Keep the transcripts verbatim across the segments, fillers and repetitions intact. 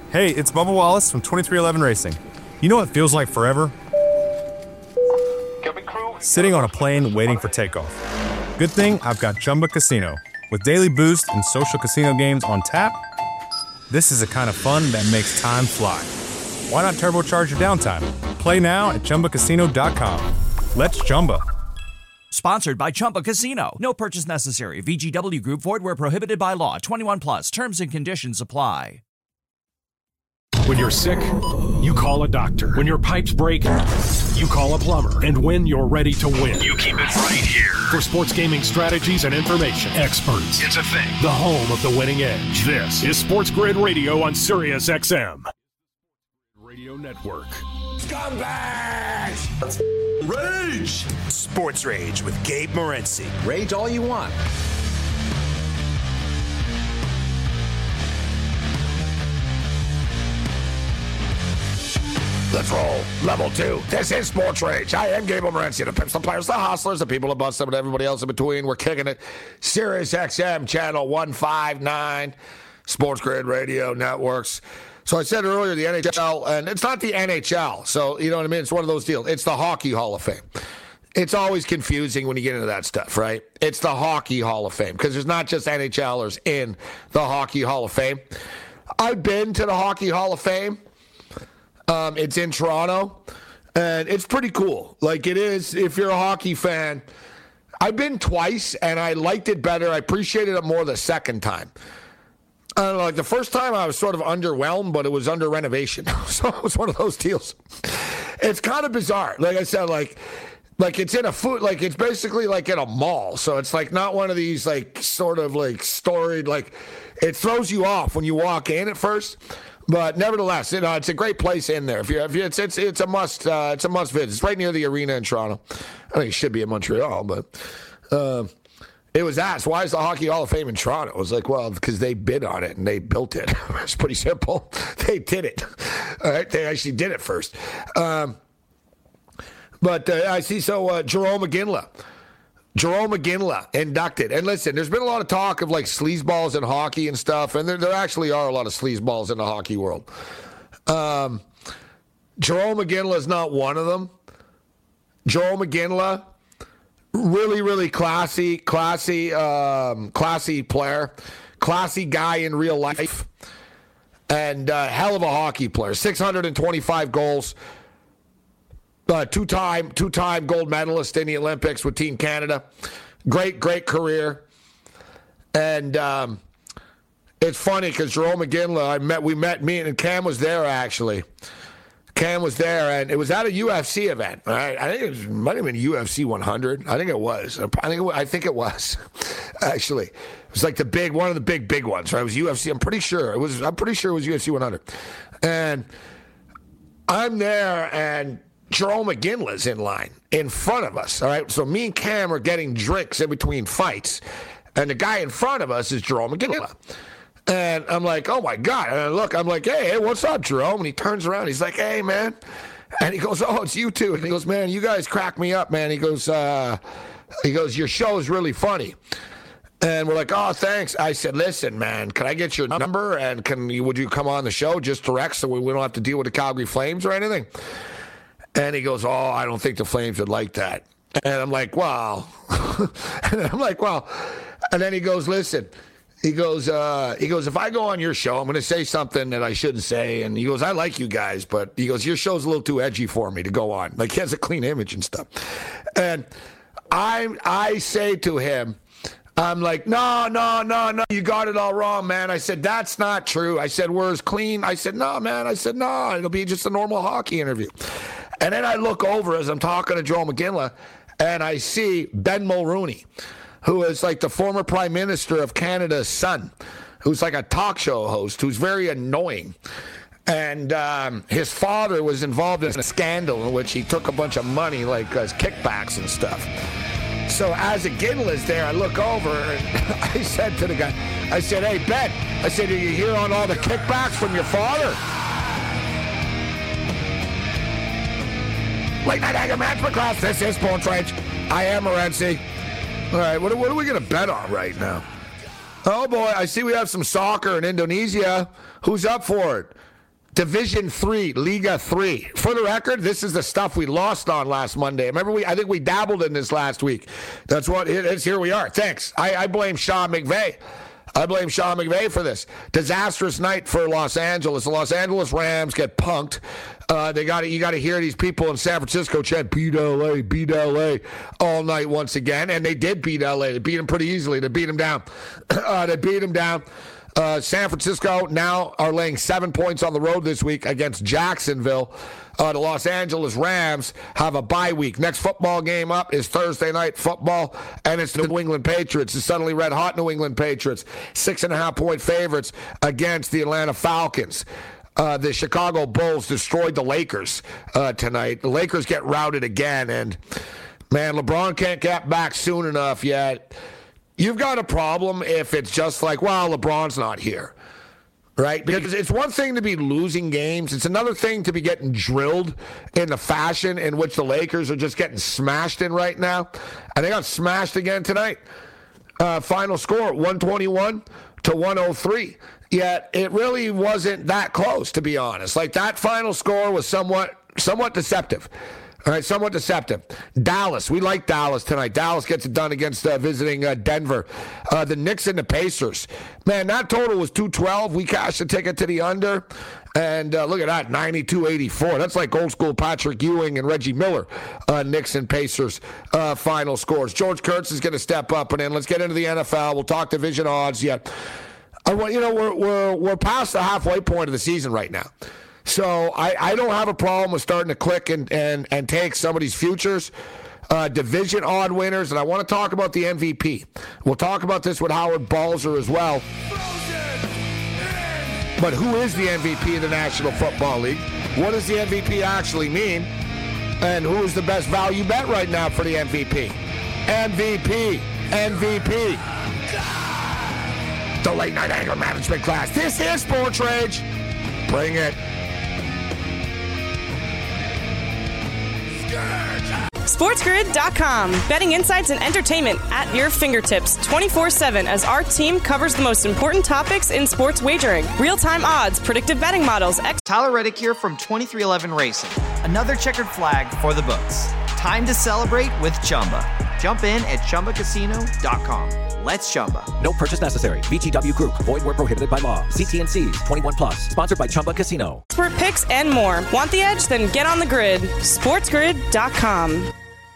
Hey, it's Bubba Wallace from twenty-three eleven Racing. You know what feels like forever? Sitting on a plane waiting for takeoff. Good thing I've got Chumba Casino. With daily boost and social casino games on tap, this is the kind of fun that makes time fly. Why not turbocharge your downtime? Play now at Chumba Casino dot com. Let's Chumba. Sponsored by Chumba Casino. No purchase necessary. V G W Group. Void where prohibited by law. twenty-one plus. Terms and conditions apply. When you're sick, you call a doctor. When your pipes break, you call a plumber. And when you're ready to win, you keep it right here. For sports gaming strategies and information, experts. It's a thing. The home of the winning edge. This is Sports Grid Radio on Sirius X M. Radio Network. Scumbags! Let's rage! Sports Rage with Gabe Morency. Rage all you want. Let's roll. Level two. This is Sports Rage. I am Gabe Morency. The pimps, the players, the hustlers, the people who bust them, and everybody else in between. We're kicking it. Sirius X M, channel one fifty-nine, Sports Grid Radio Networks. So I said earlier the N H L, and it's not the N H L. So, you know what I mean? It's one of those deals. It's the Hockey Hall of Fame. It's always confusing when you get into that stuff, right? It's the Hockey Hall of Fame because there's not just NHLers in the Hockey Hall of Fame. I've been to the Hockey Hall of Fame. Um, it's in Toronto, and it's pretty cool. Like, it is, if you're a hockey fan. I've been twice, and I liked it better. I appreciated it more the second time. I don't know, like, the first time I was sort of underwhelmed, but it was under renovation. So it was one of those deals. It's kind of bizarre. Like I said, like, like it's in a food, like, it's basically like in a mall. So it's, like, not one of these, like, sort of, like, storied, like, it throws you off when you walk in at first. But nevertheless, you know, it's a great place in there. If you, if you, it's it's it's a must uh, it's a must visit. It's right near the arena in Toronto. I think it should be in Montreal, but uh, it was asked, why is the Hockey Hall of Fame in Toronto? It was like, well, because they bid on it and they built it. It's pretty simple. They did it. All right, they actually did it first. Um, but uh, I see. So uh, Jarome Iginla. Jarome Iginla inducted. And listen, there's been a lot of talk of like sleazeballs in hockey and stuff, and there, there actually are a lot of sleazeballs in the hockey world. Um, Jarome Iginla is not one of them. Jarome Iginla, really, really classy, classy, um, classy player, classy guy in real life, and uh, hell of a hockey player. six hundred twenty-five goals. Uh, two-time, two-time gold medalist in the Olympics with Team Canada. Great, great career. And um, it's funny because Jarome Iginla, I met, we met, me and Cam was there actually. Cam was there, and it was at a U F C event. Right? I think it was, might have been U F C one hundred. I think it was. I think it, I think it was actually. It was like the big, one of the big, big ones. Right? It was U F C. I'm pretty sure it was. I'm pretty sure it was U F C one hundred. And I'm there, and Jarome Iginla's in line in front of us, all right? So me and Cam are getting drinks in between fights, and the guy in front of us is Jarome Iginla. And I'm like, oh, my God. And I look, I'm like, hey, hey, what's up, Jarome? And he turns around. He's like, hey, man. And he goes, oh, it's you two. And he goes, man, you guys crack me up, man. He goes, uh, he goes, your show is really funny. And we're like, oh, thanks. I said, listen, man, can I get your number? And can you, would you come on the show just direct so we don't have to deal with the Calgary Flames or anything? And he goes, oh, I don't think the Flames would like that. And I'm like, wow. And I'm like, well. And then he goes, listen. He goes, uh, he goes, if I go on your show, I'm going to say something that I shouldn't say. And he goes, I like you guys, but he goes, your show's a little too edgy for me to go on. Like, he has a clean image and stuff. And I, I say to him, I'm like, no, no, no, no, you got it all wrong, man. I said, that's not true. I said, we're as clean. I said, no, man. I said, no, it'll be just a normal hockey interview. And then I look over as I'm talking to Jarome Iginla, and I see Ben Mulroney, who is like the former Prime Minister of Canada's son, who's like a talk show host, who's very annoying. And um, his father was involved in a scandal in which he took a bunch of money, like uh, kickbacks and stuff. So as Iginla's there, I look over, and I said to the guy, I said, hey, Ben, I said, are you here on all the kickbacks from your father? Late Night Anger Management Class. This is Sports Rage. I am Morency. All right, what, what are we going to bet on right now? Oh, boy, I see we have some soccer in Indonesia. Who's up for it? Division three, Liga three. For the record, this is the stuff we lost on last Monday. Remember, we I think we dabbled in this last week. That's what it is. Here we are. Thanks. I, I blame Sean McVay. I blame Sean McVay for this. Disastrous night for Los Angeles. The Los Angeles Rams get punked. Uh, they got you got to hear these people in San Francisco chant beat L A, beat L A all night once again, and they did beat L A. They beat them pretty easily. They beat them down. uh, they beat them down. Uh, San Francisco now are laying seven points on the road this week against Jacksonville. Uh, the Los Angeles Rams have a bye week. Next football game up is Thursday night football, and it's the New England Patriots, the suddenly red-hot New England Patriots, six-and-a-half-point favorites against the Atlanta Falcons. Uh, the Chicago Bulls destroyed the Lakers uh, tonight. The Lakers get routed again, and, man, LeBron can't get back soon enough yet. You've got a problem if it's just like, well, LeBron's not here, right? Because it's one thing to be losing games. It's another thing to be getting drilled in the fashion in which the Lakers are just getting smashed in right now. And they got smashed again tonight. Uh, final score, one twenty-one to one oh three. Yet it really wasn't that close, to be honest. Like, that final score was somewhat somewhat deceptive. All right, somewhat deceptive. Dallas, we like Dallas tonight. Dallas gets it done against uh, visiting uh, Denver. Uh, the Knicks and the Pacers. Man, that total was two twelve. We cashed a ticket to the under. And uh, look at that, ninety-two eighty-four. That's like old school Patrick Ewing and Reggie Miller. Uh, Knicks and Pacers uh, final scores. George Kurtz is going to step up and in. Let's get into the N F L. We'll talk division odds yet. Uh, well, you know, we're, we're, we're past the halfway point of the season right now. So I, I don't have a problem with starting to click and, and, and take some of these futures, uh, division odd winners, and I want to talk about the M V P. We'll talk about this with Howard Balzer as well. But who is the M V P of the National Football League? What does the M V P actually mean? And who is the best value bet right now for the M V P? M V P, M V P. The late night anger management class. This is Sports Rage. Bring it. SportsGrid dot com. Betting insights and entertainment at your fingertips twenty-four seven as our team covers the most important topics in sports wagering. Real-time odds, predictive betting models. Ex- Tyler Reddick here from twenty-three eleven Racing. Another checkered flag for the books. Time to celebrate with Chumba. Jump in at Chumba Casino dot com. Let's Chumba. No purchase necessary. V G W Group. Void where prohibited by law. See T and C's. twenty-one plus. Sponsored by Chumba Casino. Expert picks and more. Want the edge? Then get on the grid. SportsGrid dot com.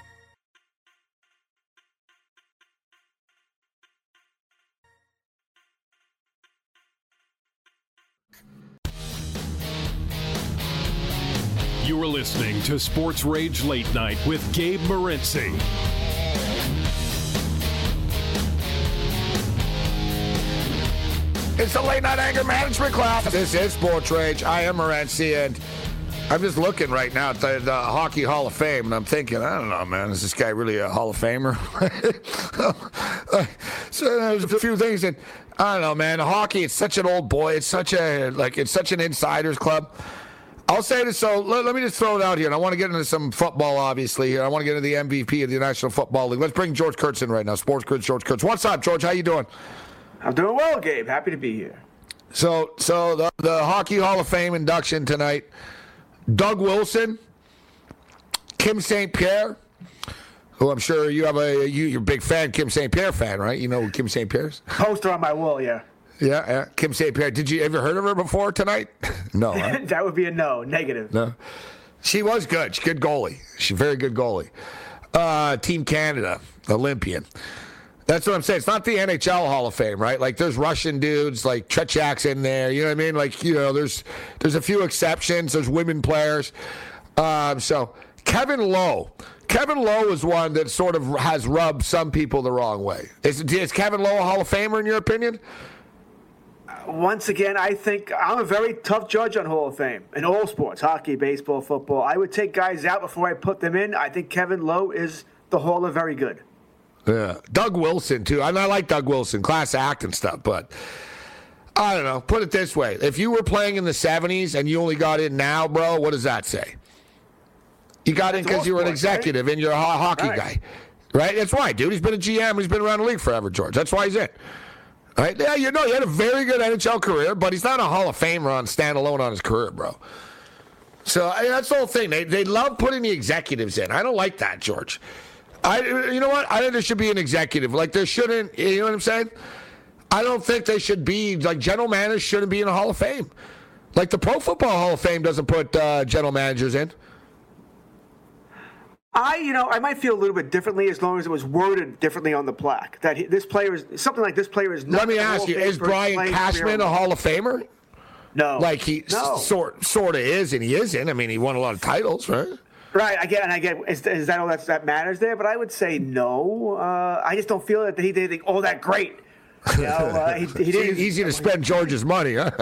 You are listening to Sports Rage Late Night with Gabe Morency. It's the late night anger management class. This is Sports Rage. I am Morency, and I'm just looking right now at the, the Hockey Hall of Fame, and I'm thinking, I don't know, man, is this guy really a Hall of Famer? So there's a few things that, I don't know, man. Hockey, it's such an old boy. It's such a, like, it's such an insider's club. I'll say this, so let, let me just throw it out here, and I want to get into some football, obviously, here. I want to get into the M V P of the National Football League. Let's bring George Kurtz in right now. Sports Kurtz, George Kurtz. What's up, George? How you doing? I'm doing well, Gabe. Happy to be here. So, so the, the Hockey Hall of Fame induction tonight, Doug Wilson, Kim Saint Pierre, who I'm sure you have a, you, you're a big fan, Kim Saint Pierre fan, right? You know who Kim Saint Pierre is? Poster on my wall, yeah. Yeah, yeah. Kim Saint Pierre. Did you ever heard of her before tonight? No. Huh? That would be a no. Negative. No. She was good. She's a good goalie. She's a very good goalie. Uh, Team Canada, Olympian. That's what I'm saying. It's not the N H L Hall of Fame, right? Like, there's Russian dudes, like Tretiak's in there. You know what I mean? Like, you know, there's there's a few exceptions. There's women players. Um, so, Kevin Lowe. Kevin Lowe is one that sort of has rubbed some people the wrong way. Is, is Kevin Lowe a Hall of Famer, in your opinion? Once again, I think I'm a very tough judge on Hall of Fame in all sports, hockey, baseball, football. I would take guys out before I put them in. I think Kevin Lowe is the Hall of Very Good. Yeah. Doug Wilson, too. I, mean, I like Doug Wilson, class act and stuff, but I don't know. Put it this way. If you were playing in the seventies and you only got in now, bro, what does that say? You got in because you were an executive right? and you're a ho- hockey right. guy. Right? That's why, dude. He's been a G M. He's been around the league forever, George. That's why he's in. Right? Yeah, you know, he had a very good N H L career, but he's not a Hall of Famer on standalone on his career, bro. So I mean, that's the whole thing. They they love putting the executives in. I don't like that, George. I you know what? I think there should be an executive. Like there shouldn't. You know what I'm saying? I don't think they should be like general managers shouldn't be in the Hall of Fame. Like the Pro Football Hall of Fame doesn't put uh, general managers in. I, you know, I might feel a little bit differently as long as it was worded differently on the plaque. That he, this player is something like this player is not. Let me ask you: is Brian Cashman a Hall of Famer? No. Like he no. sort sort of is, and he isn't. I mean, he won a lot of titles, right? Right. I get, and I get. Is, is that all that that matters there? But I would say no. Uh, I just don't feel that he did all that great. You know, uh, he, he didn't, easy to spend George's money, huh?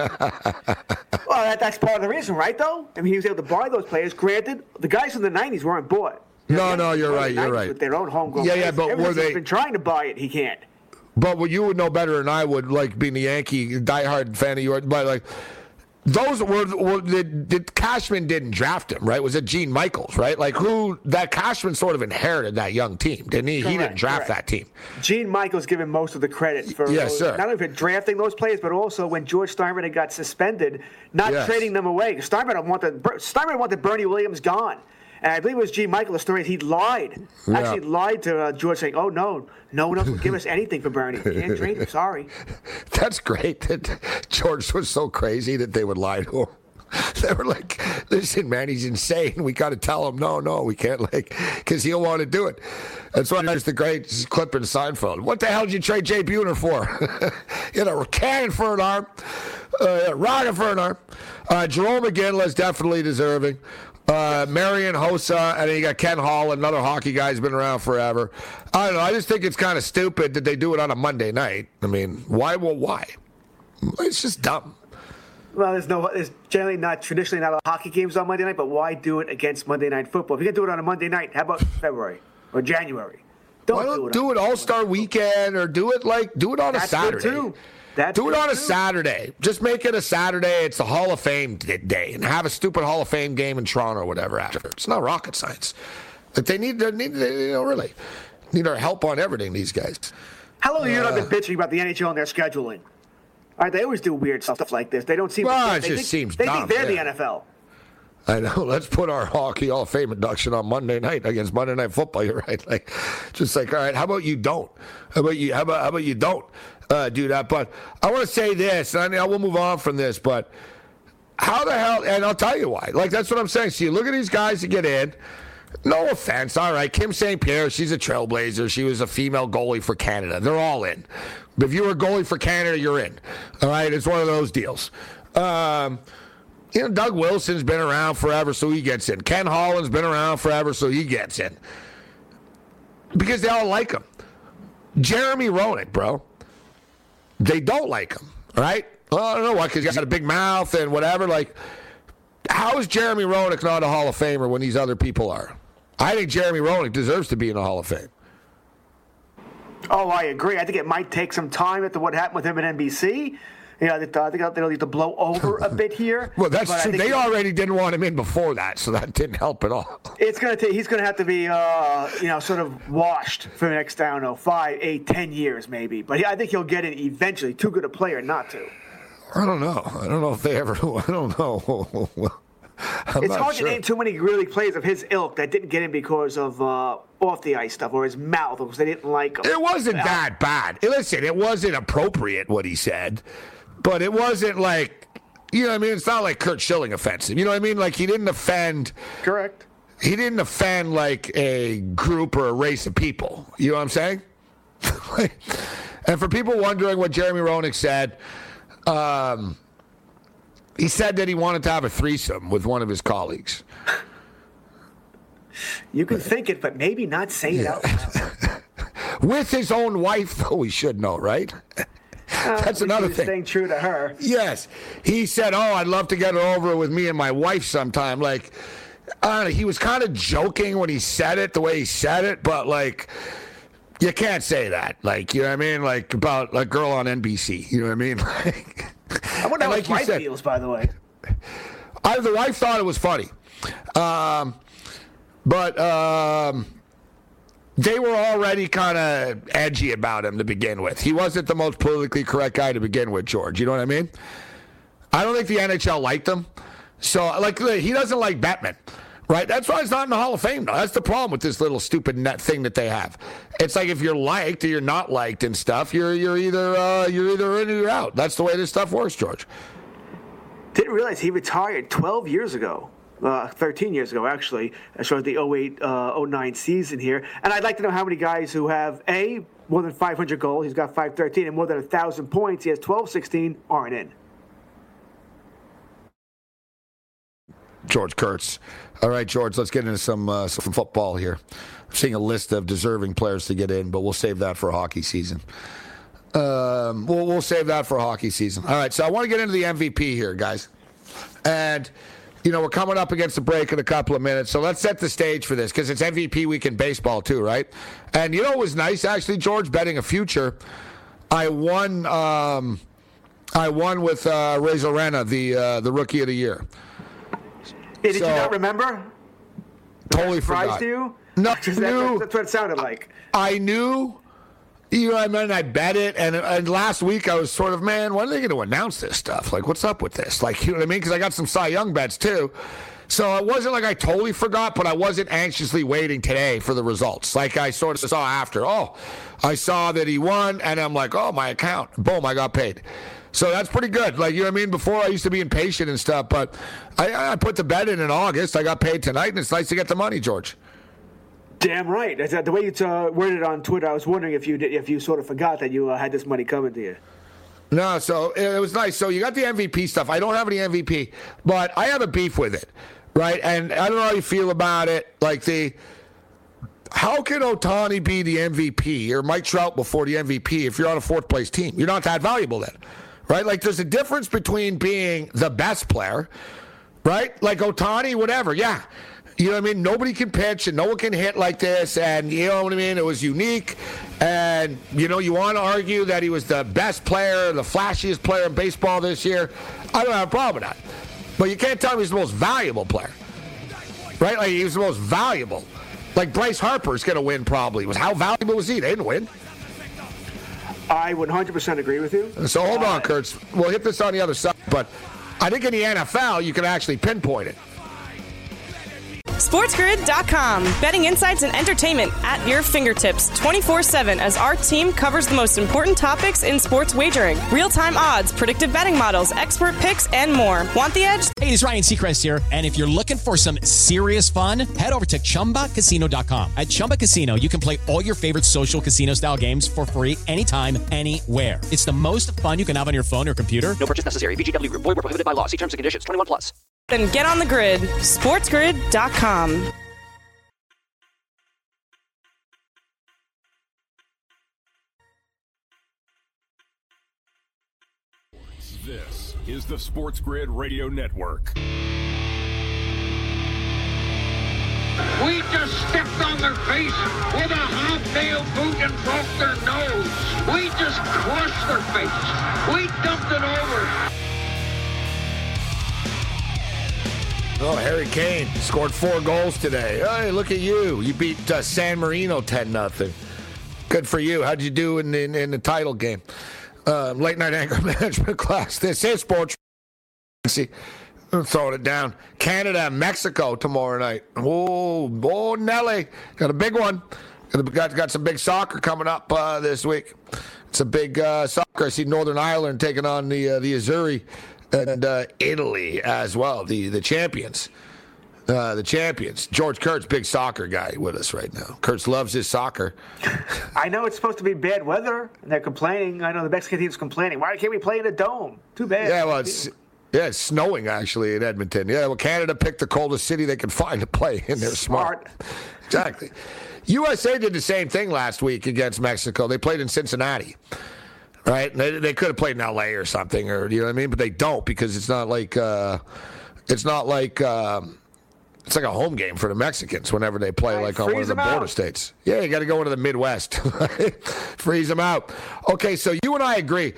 Well, that, that's part of the reason, right? Though, I mean, he was able to buy those players. Granted, the guys from the nineties weren't bought. No, no, you're right. You're right. With their own homegrown. Yeah, yeah, but were they? He's been trying to buy it. He can't. But what you would know better than I would, like being a Yankee diehard fan of yours, but like those were, were the, the Cashman didn't draft him, right? Was it Gene Michaels, right? Like who that Cashman sort of inherited that young team, didn't he? Correct, he didn't draft correct. that team. Gene Michaels given most of the credit for yes, sir. not only for drafting those players, but also when George Steinbrenner got suspended, not yes. trading them away. Steinbrenner wanted Steinbrenner wanted Bernie Williams gone. And I believe it was Gene Michael's story. He lied. Yeah. Actually lied to uh, George saying, oh, no, no one else will give us anything for Bernie. You can't trade him. Sorry. That's great that George was so crazy that they would lie to him. They were like, listen, man, he's insane. We got to tell him, no, no, we can't, like, because he'll want to do it. That's why there's the great clip in Seinfeld. What the hell did you trade Jay Buhner for? You know, a cannon for an arm, uh, rocket for an arm. Uh, Jerome McGinley is definitely deserving. Uh, Marion Hossa, and then you got Ken Hall, another hockey guy who's been around forever. I don't know. I just think it's kind of stupid that they do it on a Monday night. I mean, why? Well, why? It's just dumb. Well, there's no, there's generally not traditionally not a hockey games on Monday night, but why do it against Monday Night Football? If you can do it on a Monday night, how about February or January? Don't why don't do it, do it All-Star Weekend or do it like do it on That's a Saturday. Good too. That's do it on a too. Saturday. Just make it a Saturday. It's the Hall of Fame day, and have a stupid Hall of Fame game in Toronto or whatever after. It's not rocket science. But they need, they need, they, you know, really need our help on everything. These guys. How long have you uh, not been bitching about the N H L and their scheduling? All right, they always do weird stuff like this. They don't seem. Well, to, it they just think, seems They dumb, think they're yeah. the N F L. I know. Let's put our Hockey Hall of Fame induction on Monday night against Monday Night Football. You're right. Like, just like, all right, how about you don't? How about you? How about how about you don't uh, do that? But I want to say this, and I mean, I will move on from this. But how the hell? And I'll tell you why. Like, that's what I'm saying. See, look at these guys that get in. No offense. All right, Kim Saint Pierre, she's a trailblazer. She was a female goalie for Canada. They're all in. If you were a goalie for Canada, you're in. All right, it's one of those deals. Um, you know, Doug Wilson's been around forever, so he gets in. Ken Holland's been around forever, so he gets in. Because they all like him. Jeremy Roenick, bro. They don't like him, right? Well, I don't know why, because he's got a big mouth and whatever. Like, how is Jeremy Roenick not a Hall of Famer when these other people are? I think Jeremy Roenick deserves to be in the Hall of Fame. Oh, I agree. I think it might take some time after what happened with him at N B C. You know, I think they'll need to blow over a bit here. Well, that's true. They already didn't want him in before that, so that didn't help at all. It's going to take. He's going to have to be, uh, you know, sort of washed for the next, I don't know, five, eight, ten years maybe. But I think he'll get in eventually. Too good a player not to. I don't know. I don't know if they ever. I don't know. I'm it's hard sure. to name too many really players of his ilk that didn't get in because of uh, off the ice stuff or his mouth or because they didn't like him. It wasn't well, that bad. Listen, it wasn't appropriate what he said, but it wasn't like, you know what I mean? It's not like Curt Schilling offensive. You know what I mean? Like he didn't offend. Correct. He didn't offend like a group or a race of people. You know what I'm saying? And for people wondering what Jeremy Roenick said, um, he said that he wanted to have a threesome with one of his colleagues. You can think it, but maybe not say it out loud. With his own wife, though, he should know, right? Uh, That's another thing. Staying true to her. Yes. He said, oh, I'd love to get it over with me and my wife sometime. Like, I don't know, he was kind of joking when he said it, the way he said it, but, like, you can't say that. Like, you know what I mean? Like, about a girl on N B C. You know what I mean? Like, I wonder how like his wife said, feels, by the way. I, the wife thought it was funny. Um, but, um, they were already kind of edgy about him to begin with. He wasn't the most politically correct guy to begin with, George. You know what I mean? I don't think the N H L liked him. So, like, he doesn't like Bettman, right? That's why he's not in the Hall of Fame, though. That's the problem with this little stupid net thing that they have. It's like if you're liked or you're not liked and stuff, you're you're either uh, you're either in or you're out. That's the way this stuff works, George. Didn't realize he retired twelve years ago. Uh, thirteen years ago, actually, as far as the oh eight oh nine season here. And I'd like to know how many guys who have, A, more than five hundred goals, he's got five thirteen, and more than one thousand points, he has twelve sixteen, aren't in. George Kurtz. All right, George, let's get into some uh, some football here. I'm seeing a list of deserving players to get in, but we'll save that for hockey season. Um, we'll, we'll save that for hockey season. All right, so I want to get into the M V P here, guys. And, you know, we're coming up against the break in a couple of minutes, so let's set the stage for this, because it's M V P week in baseball too, right? And you know what was nice, actually, George, betting a future? I won um, I won with uh, Razor Rena, the, uh, the Rookie of the Year. Did so, you not remember? Totally surprised forgot. you? No, that, knew, that's what it sounded like. I knew, you know what I mean? I bet it, and, and last week I was sort of, man, when are they going to announce this stuff? Like, what's up with this? Like, you know what I mean? Because I got some Cy Young bets, too. So it wasn't like I totally forgot, but I wasn't anxiously waiting today for the results. Like I sort of saw after, oh, I saw that he won, and I'm like, oh, my account. Boom, I got paid. So that's pretty good. Like, you know what I mean? Before I used to be impatient and stuff, but I, I put the bet in in August. I got paid tonight, and it's nice to get the money, George. Damn right. The way you uh, worded it on Twitter, I was wondering if you did, if you sort of forgot that you uh, had this money coming to you. No, so it was nice. So you got the M V P stuff. I don't have any M V P, but I have a beef with it, right? And I don't know how you feel about it. Like the, how can Ohtani be the M V P or Mike Trout before the M V P if you're on a fourth place team? You're not that valuable then. Right? Like, there's a difference between being the best player, right? Like Ohtani, whatever, yeah. You know what I mean? Nobody can pitch and no one can hit like this, and you know what I mean? It was unique, and, you know, you want to argue that he was the best player, the flashiest player in baseball this year. I don't have a problem with that. But you can't tell me he's the most valuable player, right? Like, he was the most valuable. Like, Bryce Harper's going to win probably. Was How valuable was he? They didn't win. I one hundred percent agree with you. So hold on, Kurtz. We'll hit this on the other side, but I think in the N F L you can actually pinpoint it. SportsGrid dot com. Betting insights and entertainment at your fingertips twenty-four seven as our team covers the most important topics in sports wagering. Real-time odds, predictive betting models, expert picks, and more. Want the edge? Hey, it's Ryan Seacrest here, and if you're looking for some serious fun, head over to Chumba Casino dot com. At Chumba Casino, you can play all your favorite social casino-style games for free anytime, anywhere. It's the most fun you can have on your phone or computer. No purchase necessary. V G W Group. Void where prohibited by law. See terms and conditions. twenty-one plus. Then get on the grid. SportsGrid dot com. This is the Sports Grid Radio Network. We just stepped on their face with a hobnail boot and broke their nose. We just crushed their face. We dumped it over. Oh, Harry Kane scored four goals today. Hey, look at you. You beat uh, San Marino ten nothing. Good for you. How'd you do in, in, in the title game? Uh, late night anger management class. This is sports. See, I'm throwing it down. Canada, Mexico tomorrow night. Oh, oh, Nelly. Got a big one. Got, got some big soccer coming up uh, this week. It's a big uh, soccer. I see Northern Ireland taking on the uh, the Azzurri. And uh, Italy as well, the the champions. Uh, the champions. George Kurtz, big soccer guy with us right now. Kurtz loves his soccer. I know it's supposed to be bad weather, and they're complaining. I know the Mexican team's complaining. Why can't we play in a dome? Too bad. Yeah, well, it's, yeah, it's snowing, actually, in Edmonton. Yeah, well, Canada picked the coldest city they could find to play, and they're smart. smart. Exactly. U S A did the same thing last week against Mexico. They played in Cincinnati. Right, they they could have played in L A or something, or you know what I mean, but they don't because it's not like uh, it's not like uh, it's like a home game for the Mexicans whenever they play right, like on one of the border out. states. Yeah, you got to go into the Midwest, freeze them out. Okay, so you and I agree.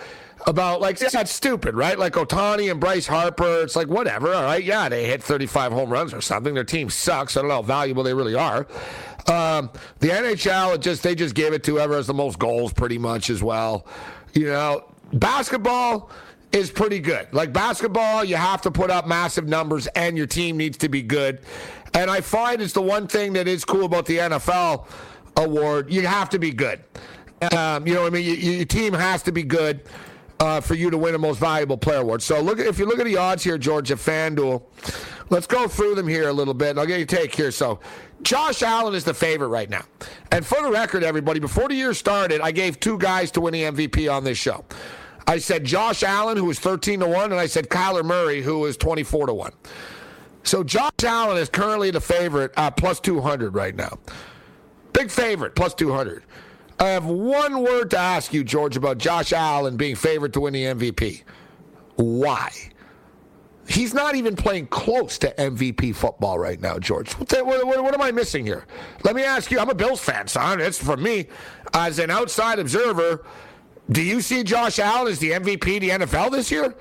about, like, that's stupid, right? Like Ohtani and Bryce Harper, it's like, whatever, all right, yeah, they hit thirty-five home runs or something. Their team sucks. I don't know how valuable they really are. Um, the N H L, it just they just give it to whoever has the most goals pretty much as well. You know, basketball is pretty good. Like basketball, you have to put up massive numbers and your team needs to be good. And I find it's the one thing that is cool about the N F L award. You have to be good. Um, you know what I mean? You, your team has to be good uh, for you to win a most valuable player award. So look, if you look at the odds here, George, at FanDuel, let's go through them here a little bit. I'll get your take here. So Josh Allen is the favorite right now. And for the record, everybody, before the year started, I gave two guys to win the M V P on this show. I said Josh Allen, who was thirteen to one, and I said Kyler Murray, who was twenty-four to one. So Josh Allen is currently the favorite at plus two hundred right now. Big favorite, plus two hundred. I have one word to ask you, George, about Josh Allen being favored to win the M V P. Why? He's not even playing close to M V P football right now, George. What, the, what, what, what am I missing here? Let me ask you. I'm a Bills fan, son. It's for me. As an outside observer, do you see Josh Allen as the M V P of the N F L this year?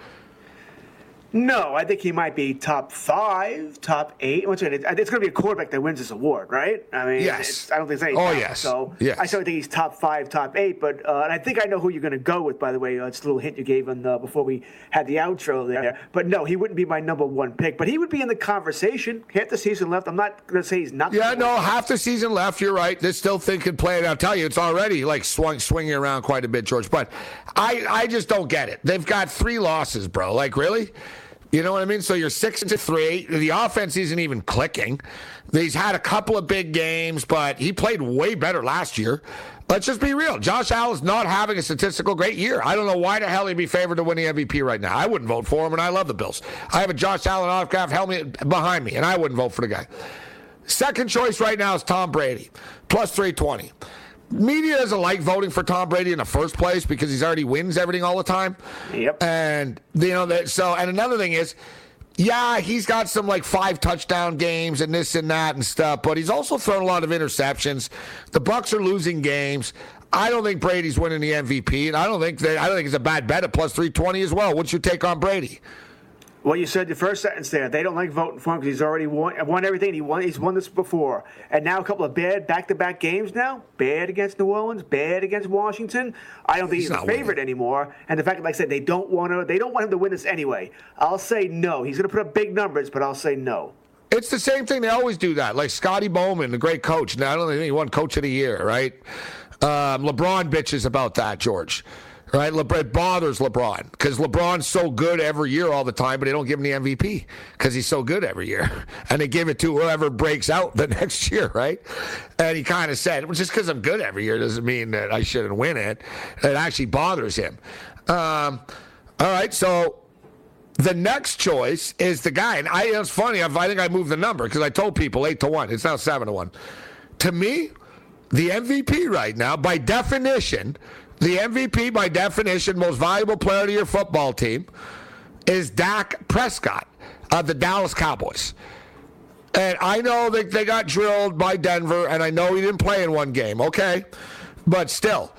No, I think he might be top five, top eight. Once again, it's going to be a quarterback that wins this award, right? I mean, yes. It's, I don't think it's any Oh, doubt. yes. So yes. I certainly think he's top five, top eight. But uh, and I think I know who you're going to go with, by the way. Uh, it's a little hint you gave on the, before we had the outro there. But no, he wouldn't be my number one pick. But he would be in the conversation. Half the season left. I'm not going to say he's not. Yeah, no, half the season left. You're right. This still thing could play it. I'll tell you, it's already like swung, swinging around quite a bit, George. But I, I just don't get it. They've got three losses, bro. Like, really? You know what I mean? So you're six to three. The offense isn't even clicking. He's had a couple of big games, but he played way better last year. Let's just be real. Josh Allen's not having a statistical great year. I don't know why the hell he'd be favored to win the M V P right now. I wouldn't vote for him, and I love the Bills. I have a Josh Allen autograph helmet behind me, and I wouldn't vote for the guy. Second choice right now is Tom Brady, plus three twenty. Media doesn't like voting for Tom Brady in the first place because he's already wins everything all the time. Yep. And you know that. So, and another thing is, yeah, he's got some like five touchdown games and this and that and stuff, but he's also thrown a lot of interceptions. The Bucs are losing games. I don't think Brady's winning the M V P, and I don't think that I don't think it's a bad bet at plus three twenty as well. What's your take on Brady? Well, you said the first sentence there. They don't like voting for him because he's already won, won everything. He won. He's won this before, and now a couple of bad back-to-back games. Now bad against New Orleans, bad against Washington. I don't think he's, he's a favorite winning. anymore. And the fact that, like I said, they don't want to. They don't want him to win this anyway. I'll say no. He's going to put up big numbers, but I'll say no. It's the same thing. They always do that. Like Scotty Bowman, the great coach. Now I don't think he won Coach of the Year, right? Um, LeBron bitches about that, George. Right, LeBron, it bothers LeBron because LeBron's so good every year all the time, but they don't give him the M V P because he's so good every year. And they give it to whoever breaks out the next year, right? And he kind of said, well, just because I'm good every year doesn't mean that I shouldn't win it. It actually bothers him. Um, all right, so the next choice is the guy. And I, it's funny, I think I moved the number because I told people eight to one. It's now seven to one. To me, the M V P right now, by definition, the M V P, by definition, most valuable player to your football team, is Dak Prescott of the Dallas Cowboys. And I know that they got drilled by Denver, and I know he didn't play in one game, okay? But still,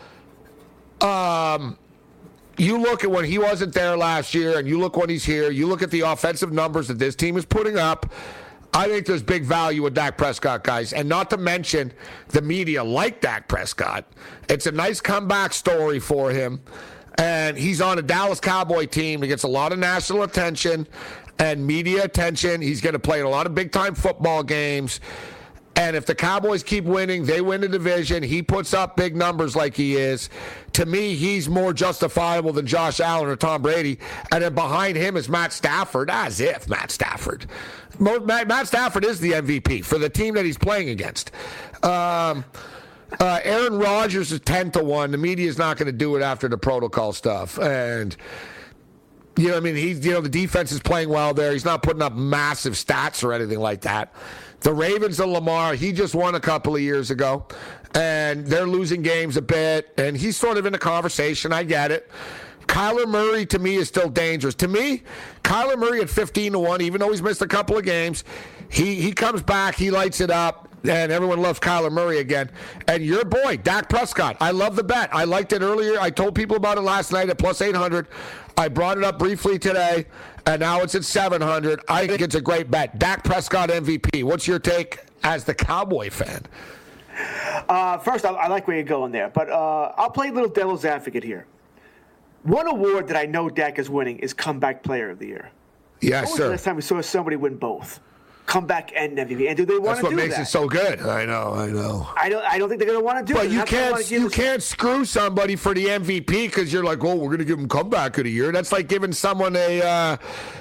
um, you look at when he wasn't there last year, and you look when he's here, you look at the offensive numbers that this team is putting up, I think there's big value with Dak Prescott, guys. And not to mention the media like Dak Prescott. It's a nice comeback story for him. And he's on a Dallas Cowboy team that gets a lot of national attention and media attention. He's going to play in a lot of big-time football games. And if the Cowboys keep winning, they win the division. He puts up big numbers like he is. To me, he's more justifiable than Josh Allen or Tom Brady. And then behind him is Matt Stafford. As if Matt Stafford. Matt Stafford is the M V P for the team that he's playing against. Um, uh, Aaron Rodgers is ten to one. The media is not going to do it after the protocol stuff. And, you know, I mean, he's, you know, the defense is playing well there. He's not putting up massive stats or anything like that. The Ravens and Lamar, he just won a couple of years ago, and they're losing games a bit, and he's sort of in the conversation. I get it. Kyler Murray, to me, is still dangerous. To me, Kyler Murray at fifteen to one, even though he's missed a couple of games, he, he comes back, he lights it up. and everyone loves Kyler Murray again. And your boy, Dak Prescott. I love the bet. I liked it earlier. I told people about it last night at plus eight hundred. I brought it up briefly today, and now it's at seven hundred. I think it's a great bet. Dak Prescott M V P. What's your take as the Cowboy fan? Uh, first, I, I like where you're going there, but uh, I'll play a little devil's advocate here. One award that I know Dak is winning is Comeback Player of the Year. Yes, when sir. was the last time we saw somebody win both? Comeback and M V P. And do they want to do that? That's what makes it so good. I know, I know. I don't I don't think they're going to want to do but it. But you can't you can't screw somebody for the M V P because you're like, well, we're going to give them Comeback of the Year. That's like giving someone a, uh,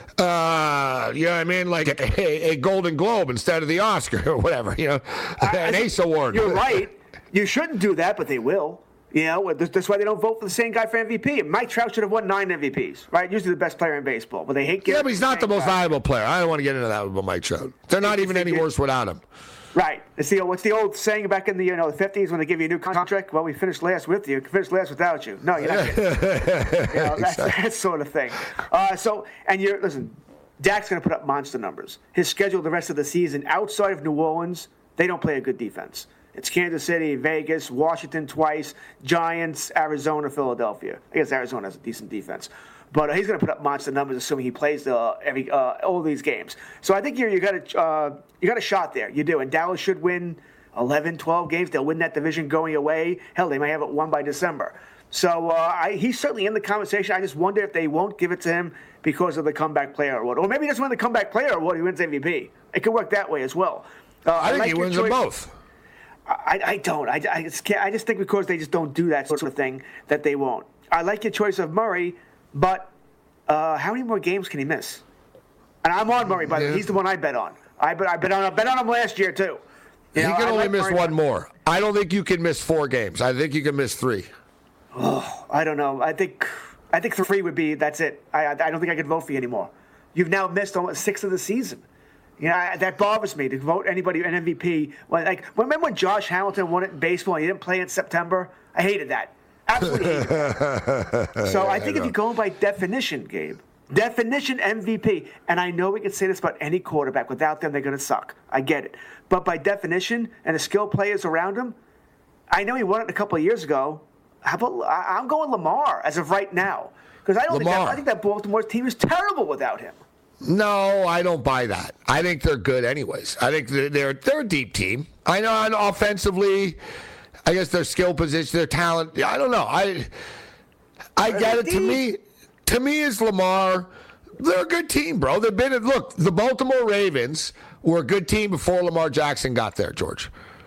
uh, you know what I mean, like a, a Golden Globe instead of the Oscar or whatever, you know, I, an I, Ace Award. You're right. You shouldn't do that, but they will. You know, that's why they don't vote for the same guy for M V P. Mike Trout should have won nine M V Ps, right? Usually the best player in baseball, but they hate getting. Yeah, but he's not the most guy. valuable player. I don't want to get into that with Mike Trout. They're not even any worse without him. Right. It's the what's the old saying back in the you know the fifties when they give you a new contract? Well, we finished last with you. Finished last without you. No, you're not. Getting it. You know, that's that sort of thing. Uh, so, and you're listen. Dak's going to put up monster numbers. His schedule the rest of the season outside of New Orleans, they don't play a good defense. It's Kansas City, Vegas, Washington twice, Giants, Arizona, Philadelphia. I guess Arizona has a decent defense. But uh, he's going to put up monster numbers, assuming he plays uh, every uh, all these games. So I think you you got a uh, you got a shot there. You do, and Dallas should win eleven, twelve games. They'll win that division going away. Hell, they may have it won by December. So uh, I, he's certainly in the conversation. I just wonder if they won't give it to him because of the Comeback Player Award, or maybe he doesn't win the Comeback Player Award. He wins M V P. It could work that way as well. Uh, I, I think like he wins them both. I, I don't. I, I, just can't, I just think because they just don't do that sort of thing that they won't. I like your choice of Murray, but uh, how many more games can he miss? And I'm on Murray, by the way. He's the one I bet on. I bet I bet on I bet on him last year too. You he know, can I only like miss Murray, one more. I don't think you can miss four games. I think you can miss three. Oh, I don't know. I think I think three would be that's it. I I don't think I could vote for you anymore. You've now missed almost six of the season. You know, I, that bothers me to vote anybody an M V P. When, like, remember when Josh Hamilton won it in baseball and he didn't play in September? I hated that. Absolutely hated that. So I think if you're going by definition, Gabe, definition M V P, and I know we can say this about any quarterback. Without them, they're going to suck. I get it. But by definition, and the skill players around him, I know he won it a couple of years ago. How about I, I'm going Lamar as of right now because I don't think that, I think that Baltimore team is terrible without him. No, I don't buy that. I think they're good anyways. I think they're they're, they're a deep team. I know and offensively, I guess their skill position, their talent. I don't know. I I get it. To me, to me, is Lamar. They're a good team, bro. They've been look. The Baltimore Ravens were a good team before Lamar Jackson got there, George.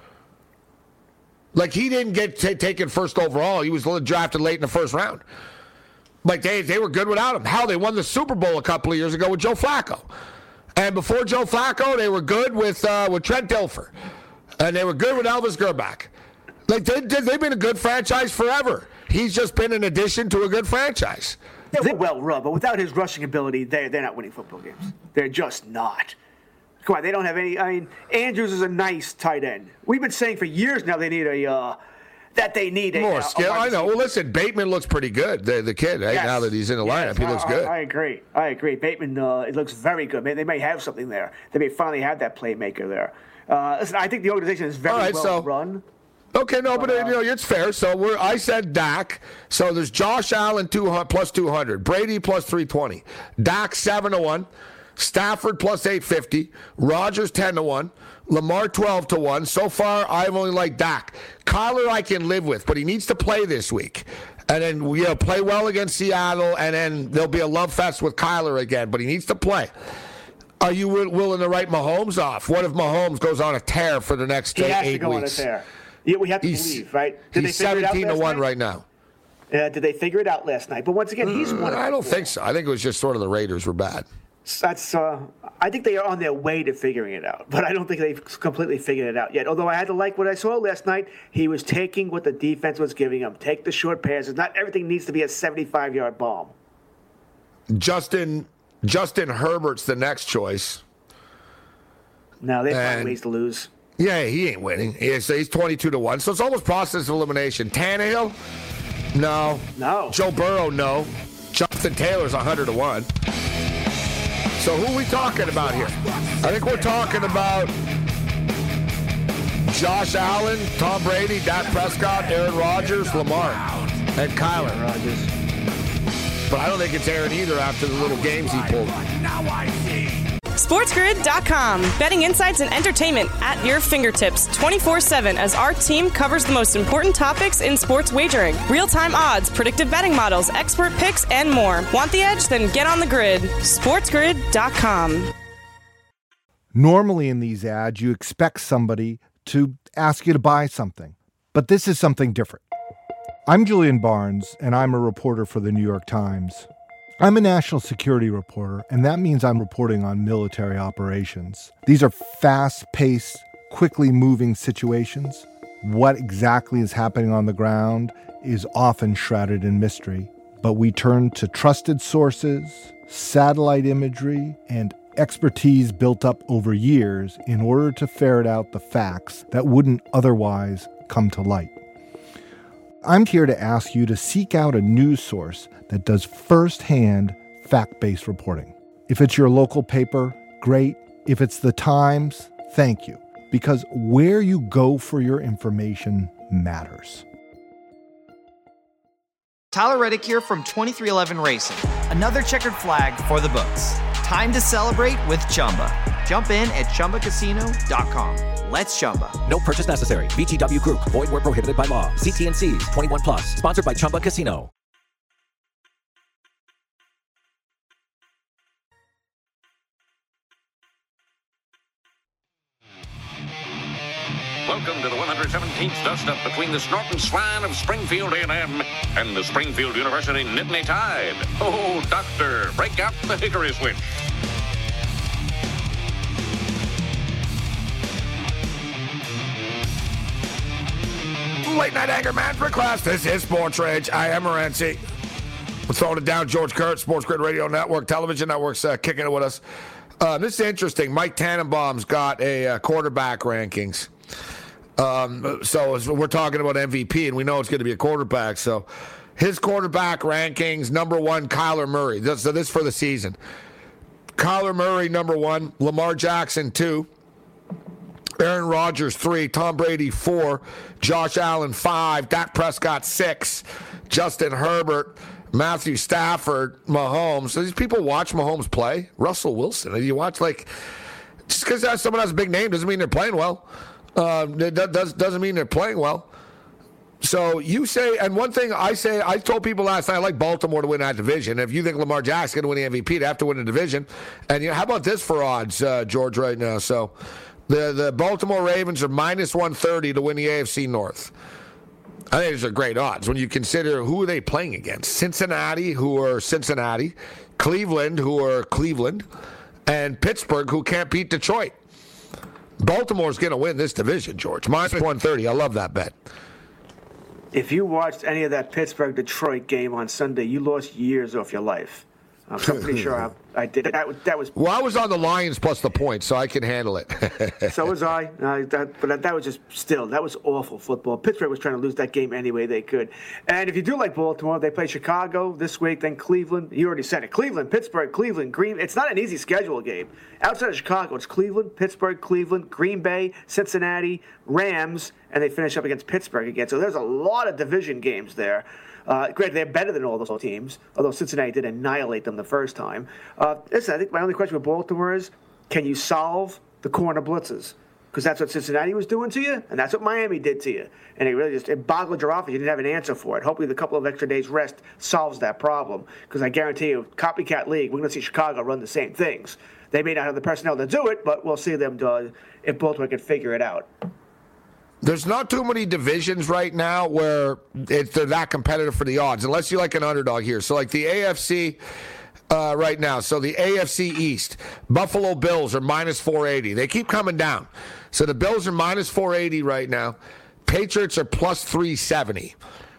Like he didn't get t- taken first overall. He was drafted late in the first round. Like, they, they were good without him. Hell, they won the Super Bowl a couple of years ago with Joe Flacco. And before Joe Flacco, they were good with uh, with Trent Dilfer. And they were good with Elvis Grbac. Like, they, they've been a good franchise forever. He's just been an addition to a good franchise. They're well run, but without his rushing ability, they, they're not winning football games. They're just not. Come on, they don't have any. I mean, Andrews is a nice tight end. We've been saying for years now they need a. Uh, That they need a, more a, skill. A I know. Well, listen, Bateman looks pretty good. The the kid, right? Yes. Now that he's in the yes. lineup, he looks I, good. I, I agree. I agree. Bateman, uh, it looks very good. Man, they may have something there. They may finally have that playmaker there. Uh, listen, I think the organization is very All right, well so, run. Okay, no, but, but uh, you know it's fair. So we're I said Dak. So there's Josh Allen two hundred plus two hundred, Brady plus three twenty, Dak seven to one, Stafford plus eight fifty, Rodgers ten to one. Lamar twelve to one. So far, I've only liked Dak. Kyler I can live with, but he needs to play this week. And then you know, play well against Seattle, and then there'll be a love fest with Kyler again, but he needs to play. Are you willing to write Mahomes off? What if Mahomes goes on a tear for the next he eight, has eight to go weeks? On a tear. Yeah, we have to he's, believe, right? Did he's they figure seventeen it out to one night? right now. Uh, did they figure it out last night? But once again, he's one. Mm, I don't think so. I think it was just sort of the Raiders were bad. That's. Uh, I think they are on their way to figuring it out, but I don't think they've completely figured it out yet. Although I had to like what I saw last night. He was taking what the defense was giving him. Take the short passes. Not everything needs to be a seventy-five-yard bomb. Justin Justin Herbert's the next choice. No, they find ways to lose. Yeah, he ain't winning. He's, he's twenty-two to one, so it's almost process of elimination. Tannehill? No. No. Joe Burrow? No. Jonathan Taylor's one hundred to one. So who are we talking about here? I think we're talking about Josh Allen, Tom Brady, Dak Prescott, Aaron Rodgers, Lamar, and Kyler. Rodgers. But I don't think it's Aaron either after the little games he pulled. SportsGrid dot com. Betting insights and entertainment at your fingertips twenty-four seven as our team covers the most important topics in sports wagering. Real-time odds, predictive betting models, expert picks, and more. Want the edge? Then get on the grid. SportsGrid dot com. Normally in these ads, you expect somebody to ask you to buy something. But this is something different. I'm Julian Barnes, and I'm a reporter for the New York Times. I'm a national security reporter, and that means I'm reporting on military operations. These are fast-paced, quickly moving situations. What exactly is happening on the ground is often shrouded in mystery, but we turn to trusted sources, satellite imagery, and expertise built up over years in order to ferret out the facts that wouldn't otherwise come to light. I'm here to ask you to seek out a news source that does firsthand fact-based reporting. If it's your local paper, great. If it's the Times, thank you. Because where you go for your information matters. Tyler Reddick here from twenty-three eleven Racing. Another checkered flag for the books. Time to celebrate with Chumba. Jump in at Chumba Casino dot com. Let's Chumba. No purchase necessary. V G W Group. Void where prohibited by law. See T and C's. twenty-one plus. Sponsored by Chumba Casino. Welcome to the one hundred seventeenth dust-up between the Snorton Swine of Springfield A and M and the Springfield University Nittany Tide. Oh, doctor, break out the hickory switch. Late Night Anger Management class. This is Sports Rage. I am Morency. We're throwing it down. George Kurtz, Sports Grid Radio Network, Television Network's uh, kicking it with us. Uh, this is interesting. Mike Tannenbaum's got a uh, quarterback rankings. Um, so as we're talking about M V P, and we know it's going to be a quarterback. So his quarterback rankings, number one, Kyler Murray. This, so this for the season. Kyler Murray, number one. Lamar Jackson, two. Aaron Rodgers, three. Tom Brady, four. Josh Allen, five. Dak Prescott, six. Justin Herbert, Matthew Stafford, Mahomes. So these people watch Mahomes play. Russell Wilson. And you watch, like, just because someone has a big name doesn't mean they're playing well. Uh, it does, doesn't mean they're playing well. So you say, and one thing I say, I told people last night, I like Baltimore to win that division. If you think Lamar Jackson's going to win the M V P, they have to win the division. And you know, how about this for odds, uh, George, right now? So the the Baltimore Ravens are minus one thirty to win the A F C North. I think these are great odds when you consider who are they playing against. Cincinnati, who are Cincinnati, Cleveland, who are Cleveland, and Pittsburgh, who can't beat Detroit. Baltimore's going to win this division, George. Minus one thirty. I love that bet. If you watched any of that Pittsburgh-Detroit game on Sunday, you lost years off your life. I'm pretty sure I, I did. That was, that was. Well, I was on the Lions plus the points, so I can handle it. So was I. Uh, that, but that, that was just still, that was awful football. Pittsburgh was trying to lose that game any way they could. And if you do like Baltimore, they play Chicago this week, then Cleveland. You already said it. Cleveland, Pittsburgh, Cleveland, Green. It's not an easy schedule game. Outside of Chicago, it's Cleveland, Pittsburgh, Cleveland, Green Bay, Cincinnati, Rams, and they finish up against Pittsburgh again. So there's a lot of division games there. Uh, granted, they're better than all those teams, although Cincinnati did annihilate them the first time. Uh, listen, I think my only question with Baltimore is, can you solve the corner blitzes? Because that's what Cincinnati was doing to you, and that's what Miami did to you. And it really just it boggled your office. You didn't have an answer for it. Hopefully the couple of extra days rest solves that problem. Because I guarantee you, copycat league, we're going to see Chicago run the same things. They may not have the personnel to do it, but we'll see them do, if Baltimore can figure it out. There's not too many divisions right now where it's, they're that competitive for the odds, unless you like an underdog here. So like the A F C uh, right now. So the A F C East, Buffalo Bills are minus four eighty. They keep coming down. So the Bills are minus four eighty right now. Patriots are plus three seventy.